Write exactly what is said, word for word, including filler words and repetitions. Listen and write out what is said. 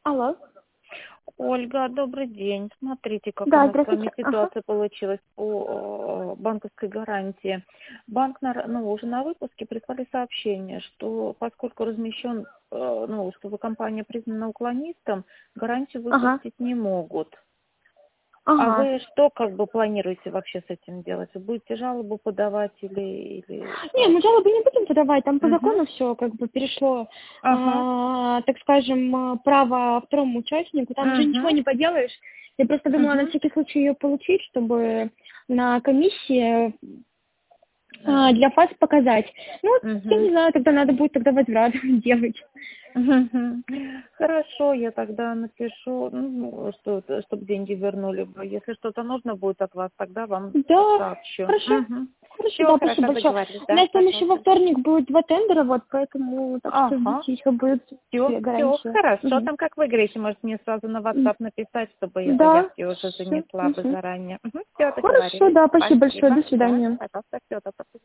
Алло. Ольга, добрый день. Смотрите, как у Да, нас с вами здравствуйте. Ага. ситуация получилась по э, банковской гарантии. Банк на, ну, уже на выпуске прислали сообщение, что поскольку размещен, э, ну, что вы компания признана уклонистом, гарантию Ага. выпустить не могут. А Ага. вы что как бы планируете вообще с этим делать? Вы будете жалобу подавать или, или Не, как? мы жалобы не будем подавать, там по Угу. закону все как бы перешло, Ага. а, так скажем, а, право второму участнику, там уже Угу. ничего не поделаешь. Я просто думала на Угу. всякий случай ее получить, чтобы на комиссии а, для фаз показать. Ну, я Угу. не знаю, тогда надо будет тогда возврат делать. Мгм. Хорошо, я тогда напишу, ну, что, чтобы деньги вернули бы. Если что-то нужно будет от вас, тогда вам Да, сообщу. хорошо. Хорошо, Все, да, спасибо хорошо, большое. договорились, У да, нас там еще во пожалуйста. вторник будет два тендера, вот, поэтому так что Ага, ждите, еще будет все, две все, гарантии. хорошо. Мгм. Там как вы говорите, может мне сразу на М, WhatsApp написать, чтобы я Да, заявки уже все. занесла бы заранее. Все, Хорошо, договорились. да, спасибо большое, Спасибо. до Да, свидания. пожалуйста, все, до